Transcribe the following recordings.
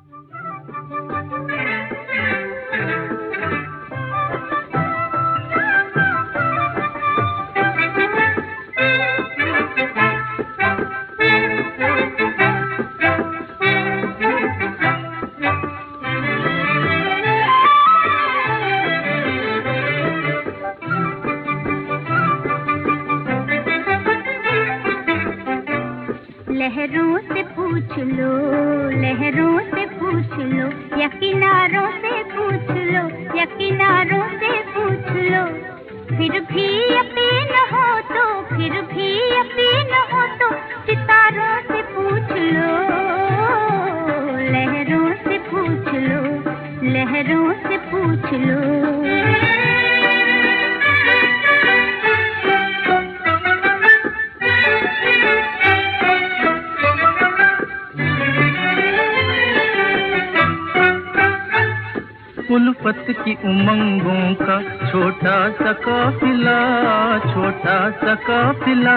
लहरों से पूछ लो, लहरों से पूछ लो, या किनारों से पूछ लो, या किनारों से पूछ लो, फिर भी यकीन हो तो, फिर भी यकीन हो तो सितारों से पूछ लो, लहरों से पूछ लो, लहरों से पूछ लो। उल्फत की उमंगों का छोटा सा काफिला, छोटा सा काफिला,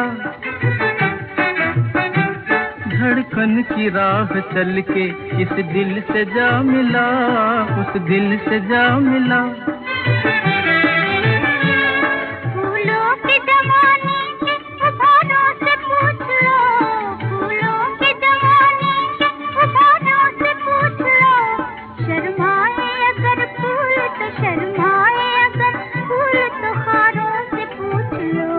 धड़कन की राह चल के इस दिल से जा मिला, उस दिल से जा मिला। फूलों की जवानी के उभारों से पूछ लो, फूलों की जवानी के उभारों से पूछ लो, शर्माए अगर फूल तो शर्माए अगर फूल तो खारों से पूछ लो,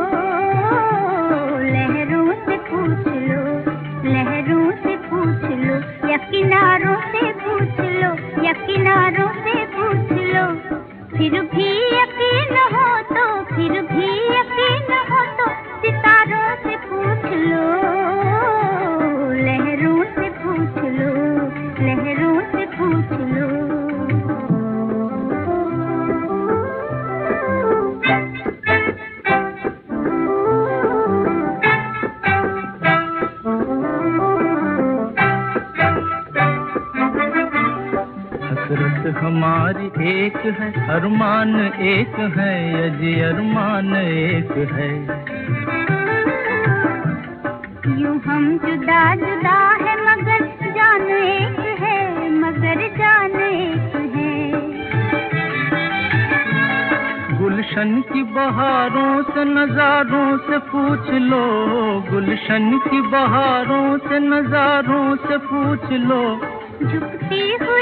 लहरों से पूछ लो, लहरों से पूछ लो, या किनारों से पूछ लो, या किनारों से पूछ लो, फिर भी यकीन हो तो, फिर भी यकीन हो तो सितारों से पूछ लो, लहरों से पूछ लो, लहरों से पूछ लो। हसरत हमारी एक है, अरमान एक है, अजी अरमान एक है। यूं हम जुदा जुदा है मगर जान एक है, मगर जान एक है। गुलशन की बहारों से नजारों से पूछ लो, गुलशन की बहारों से नजारों से पूछ लो, झुकती हुई